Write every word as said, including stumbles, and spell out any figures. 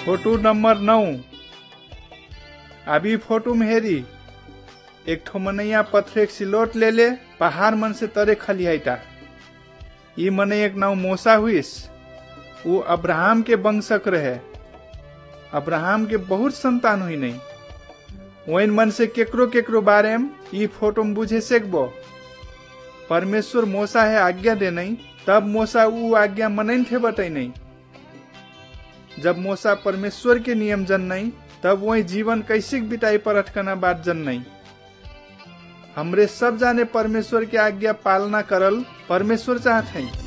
Photo number नौ। अभी photo में हेरी एक ठो मनैया पत्थर सिलोट ले ले पहाड़ मन से तरे खलियाईटा। ई मने एक नाव मोसा हुईस। वो अब्राहम के वंशक रहे। अब्राहम के बहुत संतान हुई नहीं। वही मन से केकरो केकरो बारे में ई फोटो में बुझे सकबो। परमेश्वर मोसा है आज्ञा दे नहीं, तब मोसा वो आज्ञा मनन थे बतई नहीं। जब मोसा परमेश्वर के नियम जन नहीं, तब वही जीवन कैसे बिताई पर अटकना बात जन नहीं। हमरे सब जाने परमेश्वर की आज्ञा पालना करल परमेश्वर चाहते हैं।